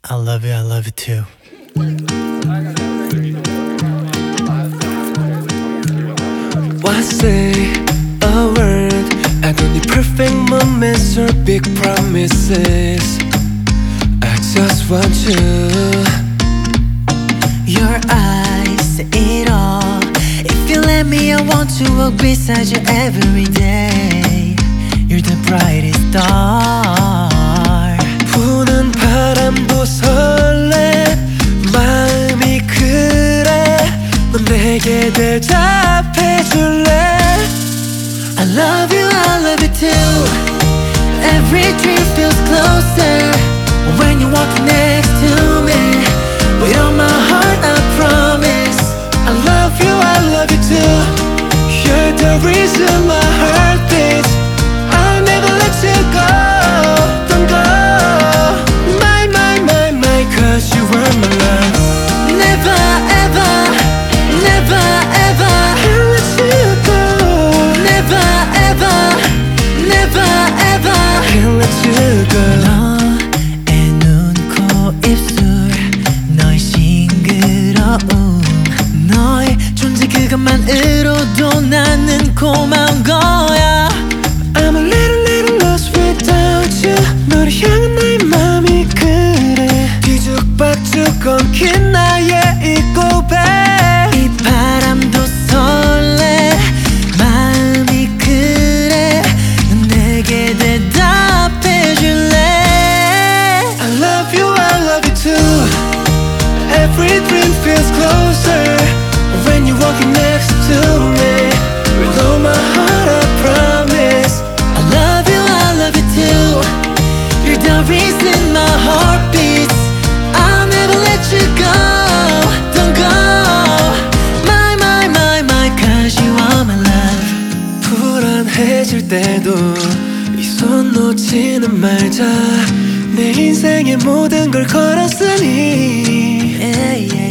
I love you too. Why say a word? I don't need perfect moments or big promises. I just want you. Your eyes say it all. If you let me, I want to walk beside you every day. You're the brightest star. 부는 바람도 설레 마음이 그래 넌 내게 대답해줄래 I love you too. Every dream feels closer when you're walking next to me. With all my heart I promise I love you too You're the reason my heart beats I'll never let you go Don't go my cause you were my love Never ever, never ever I'll let you go Never ever, never ever I'll let you go 너의 눈, 코, 입술 너의 싱그러움 너의 존재 그것만으로도 나는 고마운 거야 I'm a little lost without you 너를 향한 나의 맘이 그래 뒤죽박죽 엉킨 나의 이 고백 이 바람도 설레 마음이 그래 넌 내게 대답해줄래 I love you too Every dream feels closer When you're walking next to me With all my heart I promise I love you too You're the reason my heart beats I'll never let you go Don't go my cause you are my love 불안해질 때도 이 손 놓지는 말자 내 인생의 모든 걸 걸었으니 yeah, yeah.